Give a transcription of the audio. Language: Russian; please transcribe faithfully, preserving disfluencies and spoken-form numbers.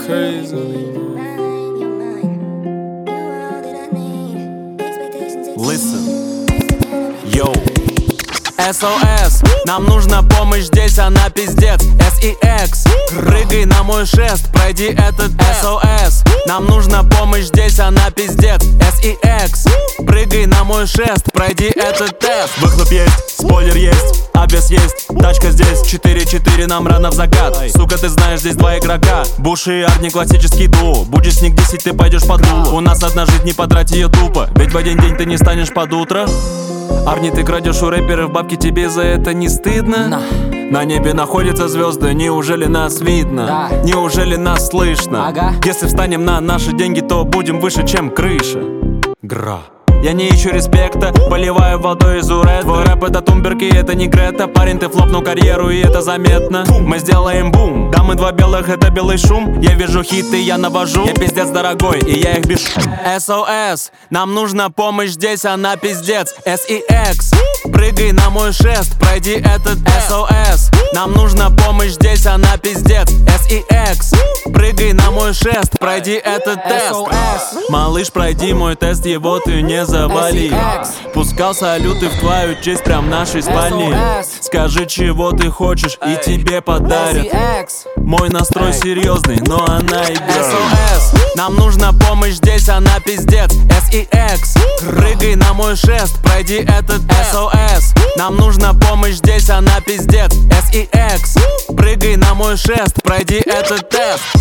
crazy. Listen, yo. эс о эс, нам нужна помощь здесь, она пиздец. эс и экс, прыгай на мой шест, пройди этот эс о эс. Нам нужна помощь здесь, она пиздец. эс и экс, прыгай на мой шест, пройди этот тест. Выхлоп есть, спойлер есть, обвес есть, тачка здесь. Четыре-четыре, нам рано в закат. Сука, ты знаешь, здесь два игрока. Буш и Арни, классический дуо. Будешь снег десять, ты пойдешь под дуло. У нас одна жизнь, не потрать ее тупо, ведь в один день ты не станешь под утро. Арни, ты крадешь у рэперов бабки, тебе за это не стыдно? Nah. На небе находятся звезды, неужели нас видно? Да. Неужели нас слышно? Ага. Если встанем на наши деньги, то будем выше, чем крыша. Гра. Я не ищу респекта, поливаю водой из уретра. Твой рэп это тумберки, это не Грета. Парень, ты флопнул карьеру, и это заметно. Мы сделаем бум, да мы два белых, это белый шум. Я вижу хиты, я навожу. Я пиздец дорогой, и я их бешу. эс о эс, нам нужна помощь здесь, она пиздец. эс и экс, прыгай на мой шест, пройди этот эс о эс. Нам нужна помощь здесь, она пиздец. эс и экс, прыгай на мой шест, пройди этот тест. Малыш, пройди мой тест, его ты не завали. Пускал салюты в твою честь прям в нашей спальне. Скажи, чего ты хочешь, и тебе подарят. Мой настрой серьезный, но она играет. эс о эс, нам нужна помощь здесь, она пиздец. эс и экс, прыгай на мой шест, пройди этот эс о эс. Нам нужна помощь здесь, она пиздец. эс и экс, прыгай на мой шест, пройди этот тест.